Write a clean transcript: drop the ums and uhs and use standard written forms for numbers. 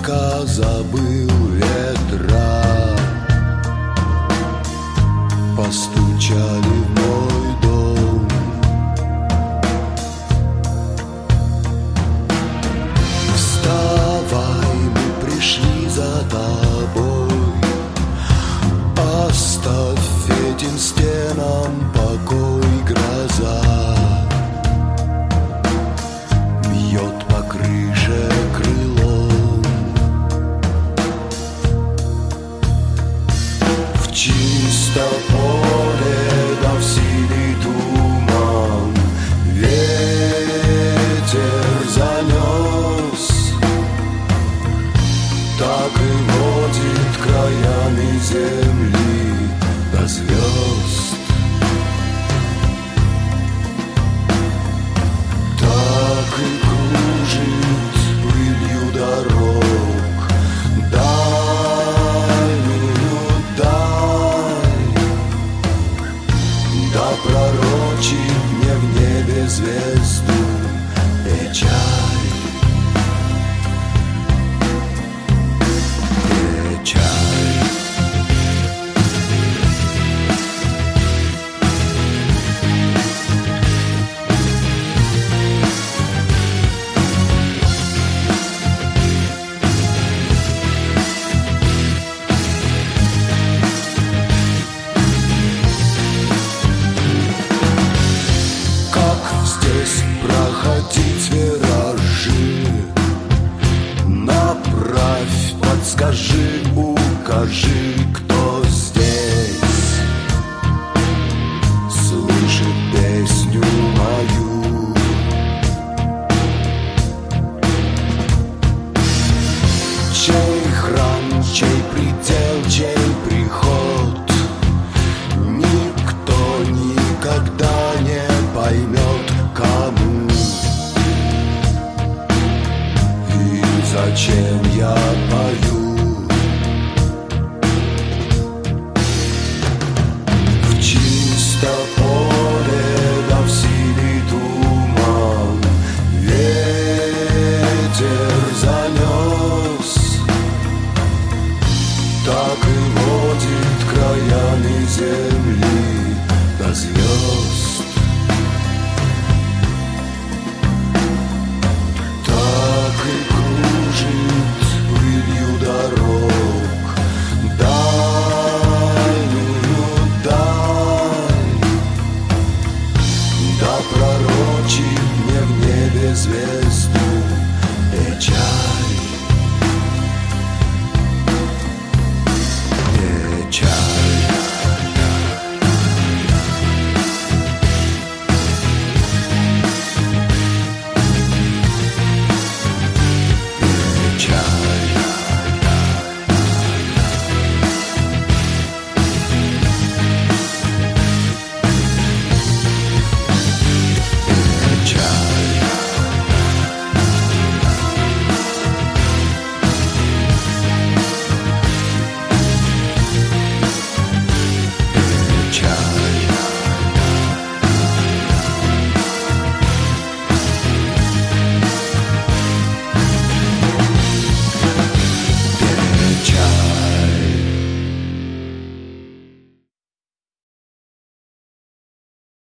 пока забыл ветра, постучали в мой дом. Вставай, мы пришли за тобой, оставь этим стенам покой. Гроза бьет по крыше крылом. В чисто поле да в синий туман ветер занес, так и водит краями земли до звезд. Так и кружит пылью дорог дальнюю даль, да пророчит мне в небе звезду печаль. Проходить виражи, направь, подскажи, укажи, кто здесь слышит песню мою. Чей храм, чей предел, чей приход, никто никогда не поймет, кому. Зачем я пою? В чисто поле да в синий туман ветер занес, так и водит краями земли до звезд.